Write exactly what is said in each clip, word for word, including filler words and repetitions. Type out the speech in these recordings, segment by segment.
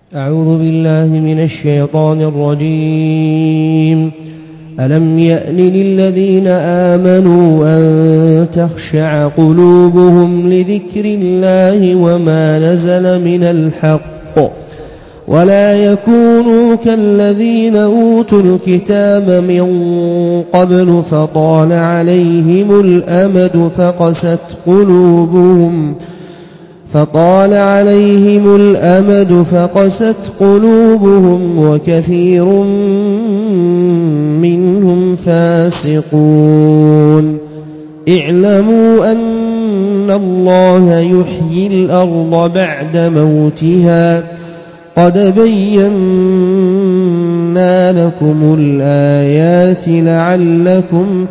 أعوذ بالله من الشيطان الرجيم. ألم يأن للذين آمنوا أن تخشع قلوبهم لذكر الله وما نزل من الحق ولا يكونوا كالذين أوتوا الكتاب من قبل فطال عليهم الأمد فقست قلوبهم فطال عليهم الأمد فقست قلوبهم وكثير منهم فاسقون. اعلموا أن الله يحيي الأرض بعد موتها قد بينا لكم الآيات لعلكم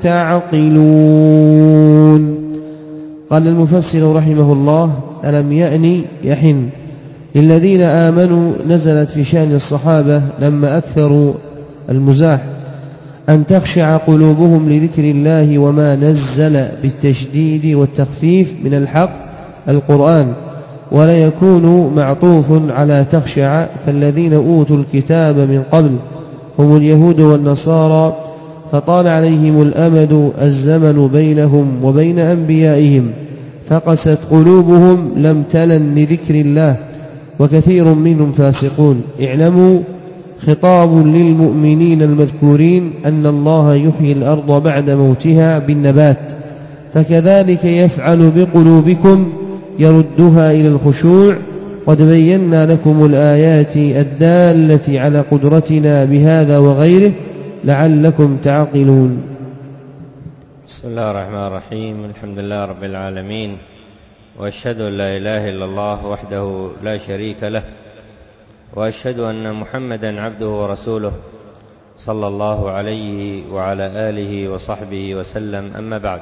تعقلون. قال المفسر رحمه الله: ألم يأن يحن للذين آمنوا نزلت في شأن الصحابة لما أكثروا المزاح أن تخشع قلوبهم لذكر الله وما نزل بالتشديد والتخفيف من الحق القرآن، ولا يكون معطوف على تخشع كالذين أوتوا الكتاب من قبل هم اليهود والنصارى فطال عليهم الأمد الزمن بينهم وبين أنبيائهم فقست قلوبهم لم تلن لذكر الله وكثير منهم فاسقون. اعلموا خطاب للمؤمنين المذكورين أن الله يحيي الأرض بعد موتها بالنبات، فكذلك يفعل بقلوبكم يردها إلى الخشوع. قد بينا لكم الآيات الدالة على قدرتنا بهذا وغيره لعلكم تعقلون. بسم الله الرحمن الرحيم. الحمد لله رب العالمين، وأشهد أن لا إله إلا الله وحده لا شريك له، وأشهد أن محمدا عبده ورسوله صلى الله عليه وعلى آله وصحبه وسلم. أما بعد،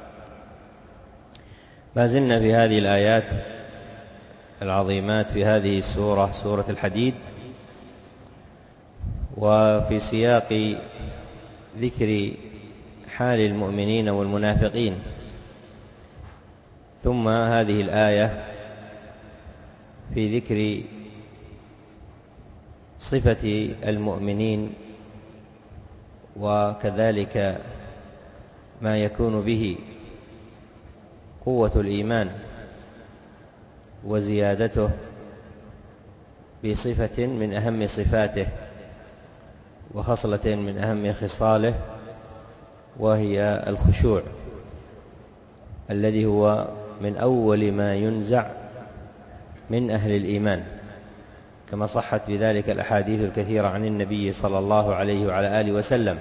ما زلنا في هذه الآيات العظيمات في هذه السورة، سورة الحديد، وفي سياق ذكر حال المؤمنين والمنافقين. ثم هذه الآية في ذكر صفة المؤمنين وكذلك ما يكون به قوة الإيمان وزيادته بصفة من أهم صفاته وخصلة من أهم خصاله، وهي الخشوع الذي هو من أول ما ينزع من أهل الإيمان، كما صحت بذلك الأحاديث الكثيرة عن النبي صلى الله عليه وعلى آله وسلم.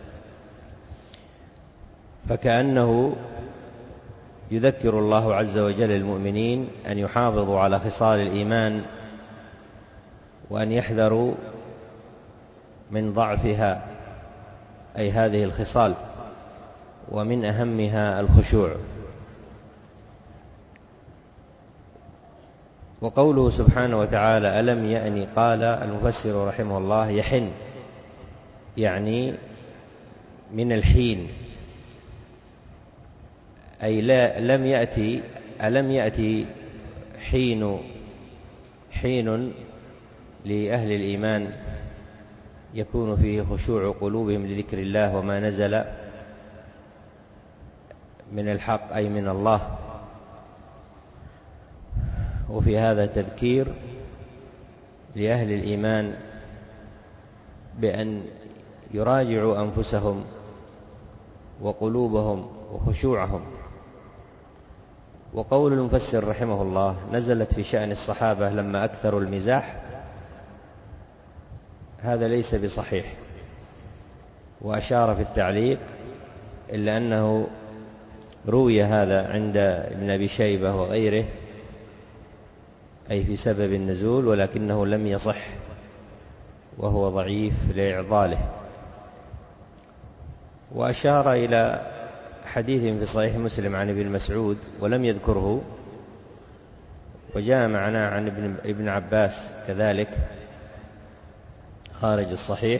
فكأنه يذكر الله عز وجل المؤمنين أن يحافظوا على خصال الإيمان وأن يحذروا من ضعفها، أي هذه الخصال، ومن أهمها الخشوع. وقوله سبحانه وتعالى ألم يأن، قال المفسر رحمه الله يحن، يعني من الحين، أي لا لم يأتي ألم يأتي حين حين لأهل الإيمان يكون فيه خشوع قلوبهم لذكر الله وما نزل من الحق، أي من الله. وفي هذا تذكير لأهل الإيمان بأن يراجعوا أنفسهم وقلوبهم وخشوعهم. وقول المفسر رحمه الله نزلت في شأن الصحابة لما أكثروا المزاح، هذا ليس بصحيح، وأشار في التعليق إلا أنه روي هذا عند ابن أبي شيبة وغيره، أي في سبب النزول، ولكنه لم يصح وهو ضعيف لإعضاله. وأشار إلى حديث في صحيح مسلم عن ابن مسعود ولم يذكره، وجاء معناه عن ابن, ابن عباس كذلك خارج الصحيح،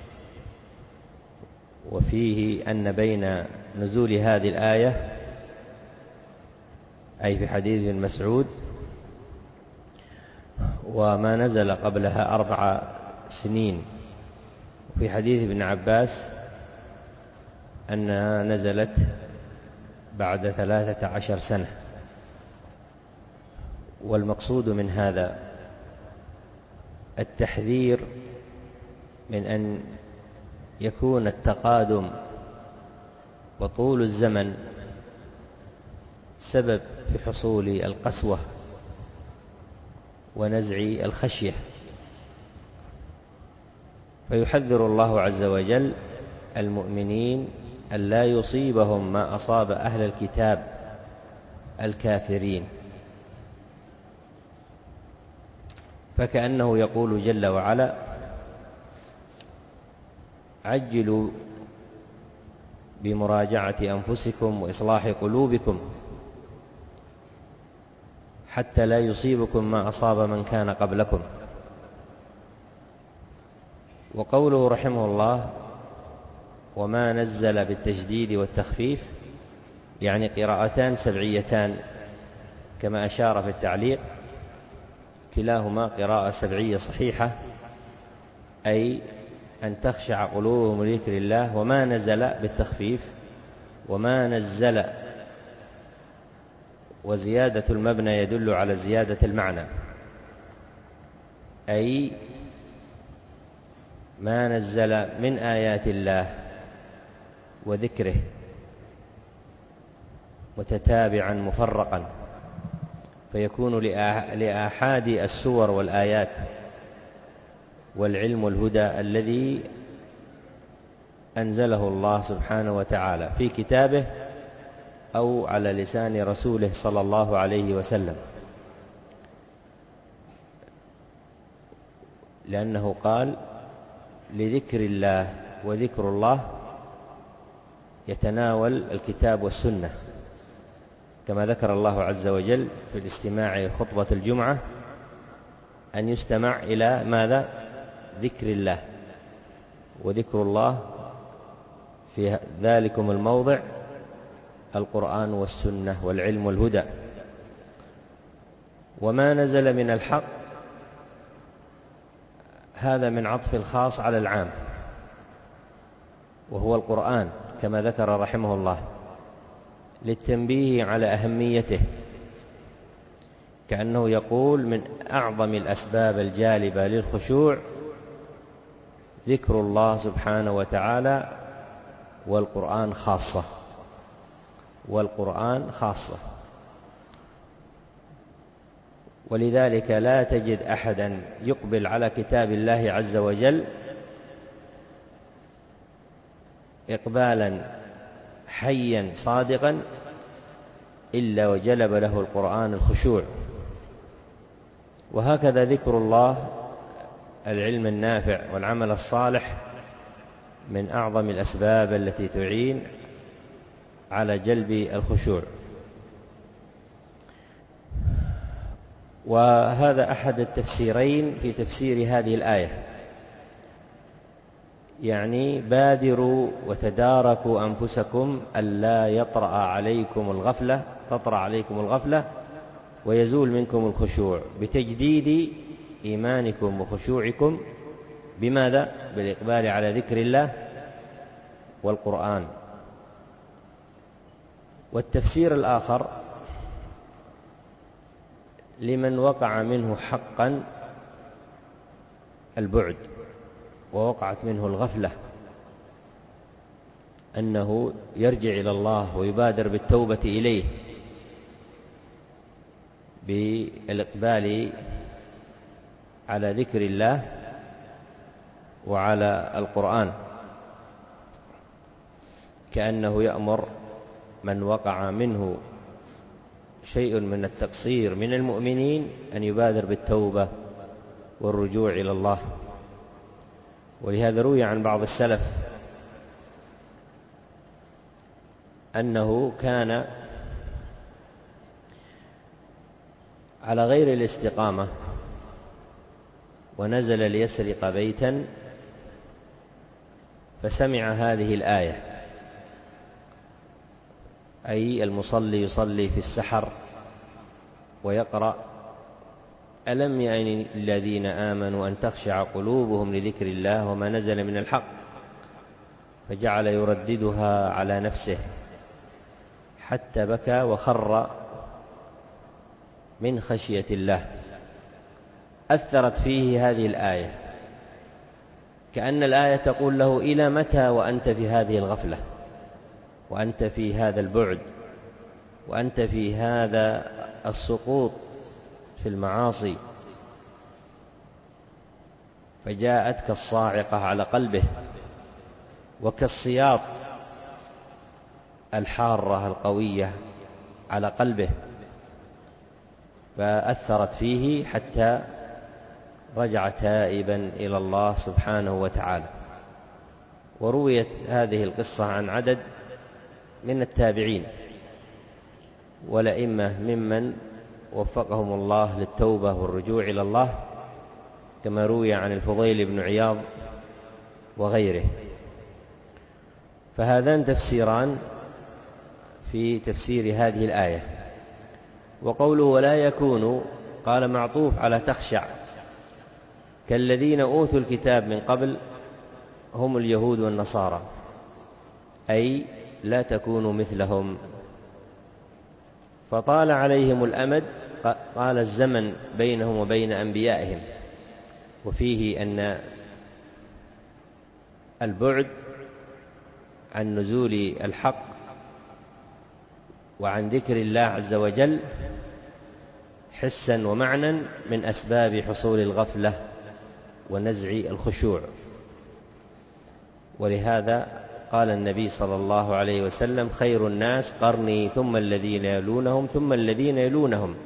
وفيه أن بين نزول هذه الآية، أي في حديث ابن مسعود، وما نزل قبلها أربع سنين. في حديث ابن عباس أنها نزلت بعد ثلاثة عشر سنة. والمقصود من هذا التحذير من أن يكون التقادم وطول الزمن سبب في حصول القسوة ونزع الخشية، فيحذر الله عز وجل المؤمنين أن لا يصيبهم ما أصاب أهل الكتاب الكافرين، فكأنه يقول جل وعلا: عجلوا بمراجعة أنفسكم وإصلاح قلوبكم حتى لا يصيبكم ما أصاب من كان قبلكم. وقوله رحمه الله: وما نزل بالتشديد والتخفيف، يعني قراءتان سبعيتان كما أشار في التعليق، كلاهما قراءة سبعية صحيحة، أي أن تخشع قلوبهم لذكر الله. وما نزل بالتخفيف، وما نزل، وزيادة المبنى يدل على زيادة المعنى، أي ما نزل من آيات الله وذكره متتابعا مفرقا، فيكون لآحاد السور والآيات والعلم والهدى الذي أنزله الله سبحانه وتعالى في كتابه أو على لسان رسوله صلى الله عليه وسلم، لأنه قال: لذكر الله، وذكر الله يتناول الكتاب والسنة، كما ذكر الله عز وجل في الاستماع خطبة الجمعة أن يستمع إلى ماذا؟ ذكر الله. وذكر الله في ذلكم الموضع القرآن والسنة والعلم والهدى. وما نزل من الحق، هذا من عطف الخاص على العام، وهو القرآن كما ذكر رحمه الله، للتنبيه على أهميته، كأنه يقول: من أعظم الأسباب الجالبة للخشوع ذكر الله سبحانه وتعالى، والقرآن خاصة، والقرآن خاصة. ولذلك لا تجد أحدا يقبل على كتاب الله عز وجل إقبالا حيا صادقا إلا وجلب له القرآن الخشوع. وهكذا ذكر الله، العلم النافع والعمل الصالح من أعظم الأسباب التي تعين على جلب الخشوع. وهذا أحد التفسيرين في تفسير هذه الآية، يعني بادروا وتداركوا أنفسكم ألا يطرأ عليكم الغفلة تطرأ عليكم الغفلة ويزول منكم الخشوع، بتجديد إيمانكم وخشوعكم بماذا؟ بالإقبال على ذكر الله والقرآن. والتفسير الآخر: لمن وقع منه حقا البعد ووقعت منه الغفلة، أنه يرجع إلى الله ويبادر بالتوبة إليه بالإقبال على ذكر الله وعلى القرآن، كأنه يأمر من وقع منه شيء من التقصير من المؤمنين أن يبادر بالتوبة والرجوع إلى الله. ولهذا روي عن بعض السلف أنه كان على غير الاستقامة ونزل ليسرق بيتا فسمع هذه الآية، أي المصلي يصلي في السحر ويقرأ ألم يأن الذين آمنوا أن تخشع قلوبهم لذكر الله وما نزل من الحق، فجعل يرددها على نفسه حتى بكى وخر من خشية الله. أثرت فيه هذه الآية، كأن الآية تقول له: إلى متى وأنت في هذه الغفلة، وأنت في هذا البعد، وأنت في هذا السقوط في المعاصي؟ فجاءت كالصاعقة على قلبه، وكالسياط الحارة القوية على قلبه، فأثرت فيه حتى رجع تائبا إلى الله سبحانه وتعالى. ورويت هذه القصة عن عدد من التابعين والأئمة ممن وفقهم الله للتوبة والرجوع إلى الله، كما روي عن الفضيل بن عياض وغيره. فهذان تفسيران في تفسير هذه الآية. وقوله ولا يكون، قال معطوف على تخشع، كالذين أوتوا الكتاب من قبل هم اليهود والنصارى، أي لا تكونوا مثلهم. فطال عليهم الأمد، قال الزمن بينهم وبين أنبيائهم، وفيه أن البعد عن نزول الحق وعن ذكر الله عز وجل حسا ومعنى من أسباب حصول الغفلة ونزع الخشوع. ولهذا قال النبي صلى الله عليه وسلم: خير الناس قرني ثم الذين يلونهم ثم الذين يلونهم.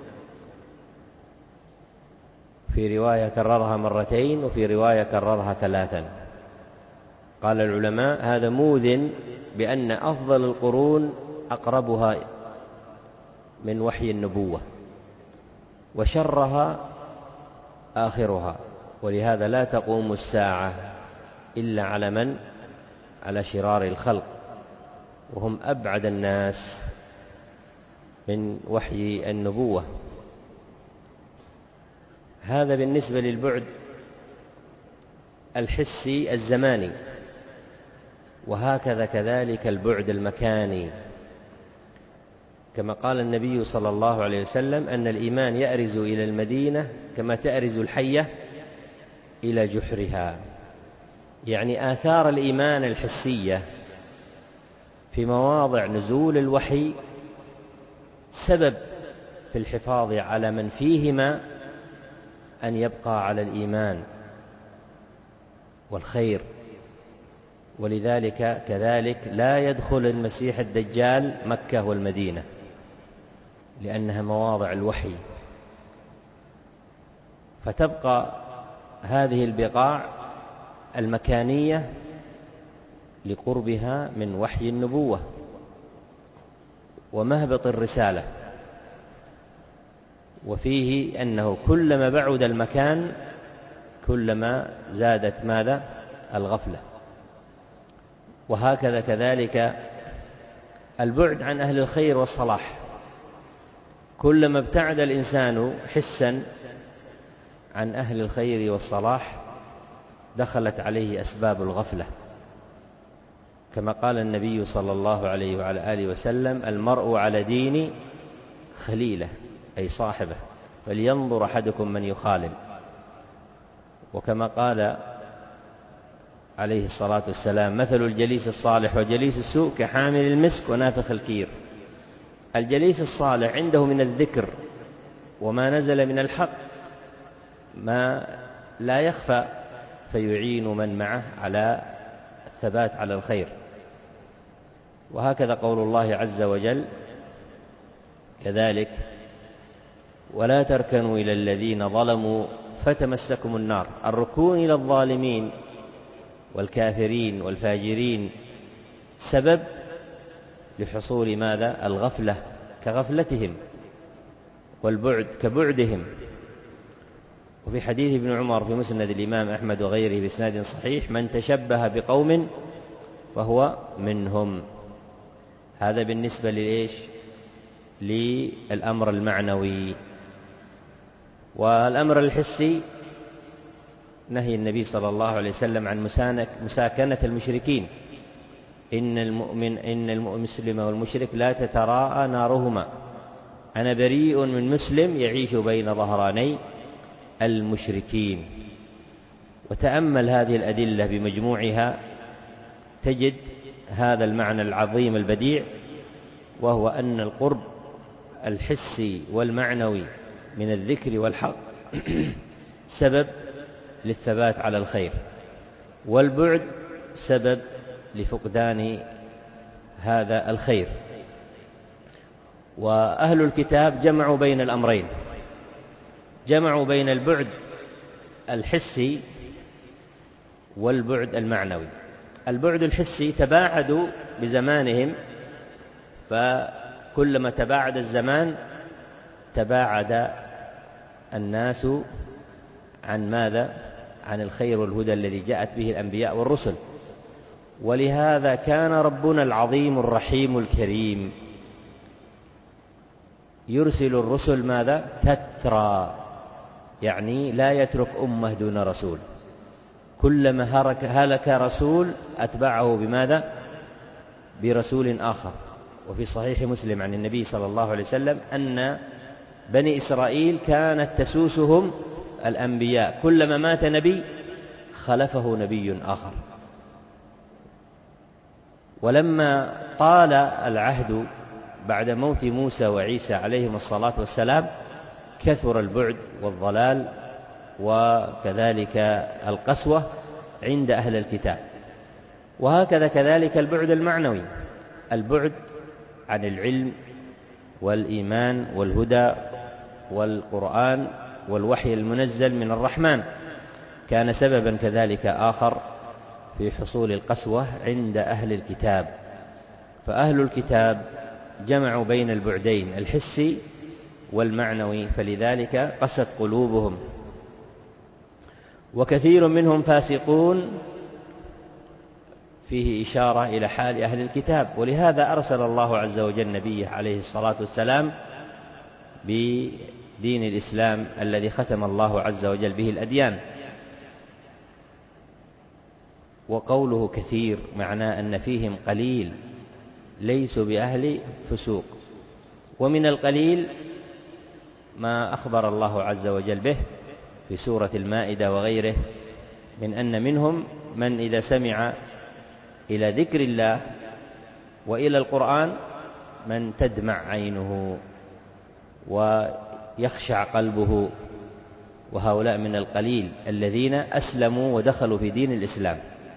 في رواية كررها مرتين، وفي رواية كررها ثلاثا. قال العلماء: هذا موذن بأن أفضل القرون أقربها من وحي النبوة، وشرها آخرها. ولهذا لا تقوم الساعة إلا على من؟ على شرار الخلق، وهم أبعد الناس من وحي النبوة. هذا بالنسبة للبعد الحسي الزماني. وهكذا كذلك البعد المكاني، كما قال النبي صلى الله عليه وسلم أن الإيمان يأرز إلى المدينة كما تأرز الحية إلى جحرها. يعني آثار الإيمان الحسية في مواضع نزول الوحي سبب في الحفاظ على من فيهما أن يبقى على الإيمان والخير. ولذلك كذلك لا يدخل المسيح الدجال مكة والمدينة، لأنها مواضع الوحي، فتبقى هذه البقاع المكانية لقربها من وحي النبوة ومهبط الرسالة. وفيه أنه كلما بعد المكان كلما زادت ماذا؟ الغفلة. وهكذا كذلك البعد عن أهل الخير والصلاح، كلما ابتعد الإنسان حسا عن أهل الخير والصلاح دخلت عليه أسباب الغفلة، كما قال النبي صلى الله عليه وعلى آله وسلم: المرء على دين خليله، أي صاحبه، فلينظر أحدكم من يخالل. وكما قال عليه الصلاة والسلام: مثل الجليس الصالح وجليس السوء كحامل المسك ونافخ الكير. الجليس الصالح عنده من الذكر وما نزل من الحق ما لا يخفى، فيعين من معه على الثبات على الخير. وهكذا قول الله عز وجل كذلك: ولا تركنوا إلى الذين ظلموا فتمسكم النار. الركون إلى الظالمين والكافرين والفاجرين سبب لحصول ماذا؟ الغفلة، كغفلتهم، والبعد كبعدهم. وفي حديث ابن عمر في مسند الإمام أحمد وغيره بإسناد صحيح: من تشبه بقوم فهو منهم. هذا بالنسبة لإيش؟ للأمر المعنوي. والأمر الحسي نهي النبي صلى الله عليه وسلم عن مساكنة المشركين، إن المؤمن إن المسلم والمشرك لا تتراءى نارهما، أنا بريء من مسلم يعيش بين ظهراني المشركين. وتأمل هذه الأدلة بمجموعها تجد هذا المعنى العظيم البديع، وهو أن القرب الحسي والمعنوي من الذكر والحق سبب للثبات على الخير، والبعد سبب لفقدان هذا الخير. وأهل الكتاب جمعوا بين الأمرين، جمعوا بين البعد الحسي والبعد المعنوي. البعد الحسي تباعدوا بزمانهم، فكلما تباعد الزمان تباعد الناس عن ماذا؟ عن الخير والهدى الذي جاءت به الأنبياء والرسل. ولهذا كان ربنا العظيم الرحيم الكريم يرسل الرسل ماذا؟ تترى، يعني لا يترك أمة دون رسول، كلما هلك رسول أتبعه بماذا؟ برسول آخر. وفي صحيح مسلم عن النبي صلى الله عليه وسلم أن بني إسرائيل كانت تسوسهم الأنبياء، كلما مات نبي خلفه نبي آخر. ولما طال العهد بعد موت موسى وعيسى عليهم الصلاة والسلام كثر البعد والضلال وكذلك القسوة عند أهل الكتاب. وهكذا كذلك البعد المعنوي، البعد عن العلم والإيمان والهدى والقرآن والوحي المنزل من الرحمن كان سببا كذلك آخر في حصول القسوة عند أهل الكتاب. فأهل الكتاب جمعوا بين البعدين الحسي والمعنوي، فلذلك قست قلوبهم. وكثير منهم فاسقون، فيه إشارة إلى حال أهل الكتاب. ولهذا أرسل الله عز وجل نبيه عليه الصلاة والسلام بدين الإسلام الذي ختم الله عز وجل به الأديان. وقوله كثير معناه أن فيهم قليل ليسوا بأهل فسوق. ومن القليل ما أخبر الله عز وجل به في سورة المائدة وغيره من أن منهم من إذا سمع إلى ذكر الله وإلى القرآن من تدمع عينه ويخشع قلبه، وهؤلاء من القليل الذين أسلموا ودخلوا في دين الإسلام.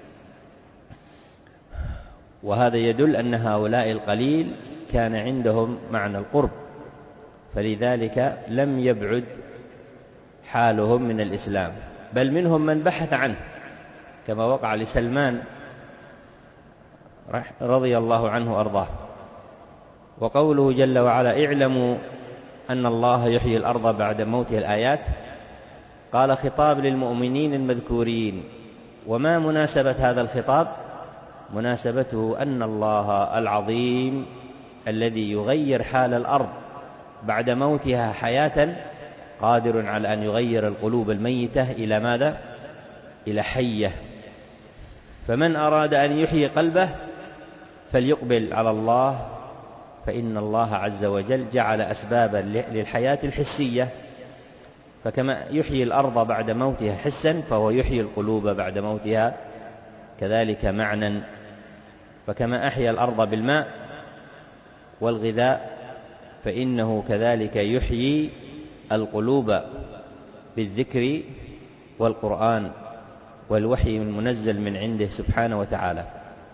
وهذا يدل أن هؤلاء القليل كان عندهم معنى القرب، فلذلك لم يبعد حالهم من الإسلام، بل منهم من بحث عنه كما وقع لسلمان رضي الله عنه وأرضاه. وقوله جل وعلا اعلموا أن الله يحيي الأرض بعد موتها الآيات، قال خطاب للمؤمنين المذكورين. وما مناسبة هذا الخطاب؟ مناسبته أن الله العظيم الذي يغير حال الأرض بعد موتها حياة قادر على أن يغير القلوب الميتة إلى ماذا؟ إلى حية. فمن أراد أن يحيي قلبه فليقبل على الله، فإن الله عز وجل جعل أسبابا للحياة الحسية، فكما يحيي الأرض بعد موتها حسا فهو يحيي القلوب بعد موتها كذلك معنى. فكما أحيا الأرض بالماء والغذاء فإنه كذلك يحيي القلوب بالذكر والقرآن والوحي المنزل من عنده سبحانه وتعالى.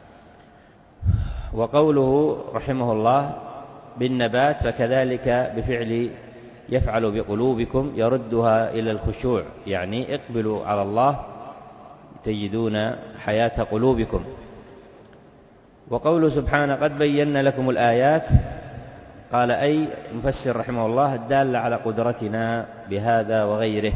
وقوله رحمه الله بالنبات، فكذلك بفعل يفعل بقلوبكم يردها إلى الخشوع، يعني اقبلوا على الله تجدون حياة قلوبكم. وقوله سبحانه قد بينا لكم الآيات، قال أي مفسر رحمه الله الدالة على قدرتنا بهذا وغيره.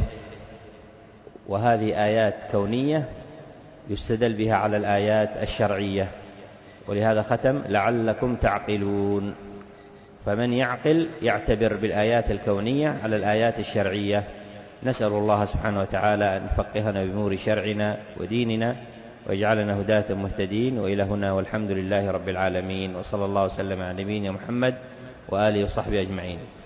وهذه آيات كونية يستدل بها على الآيات الشرعية، ولهذا ختم لعلكم تعقلون. فمن يعقل يعتبر بالآيات الكونية على الآيات الشرعية نسأل الله سبحانه وتعالى أن يفقهنا بأمور شرعنا وديننا ويجعلنا هداة مهتدين. وإلى هنا والحمد لله رب العالمين، وصلى الله وسلم على نبينا محمد وآله وصحبه أجمعين.